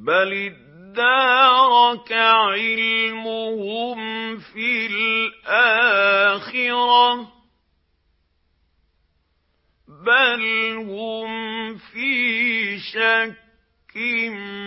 بَلِ ادَّارَكَ عِلْمُهُمْ فِي الْآخِرَةِ بَلْ هُمْ فِي شَكٍّ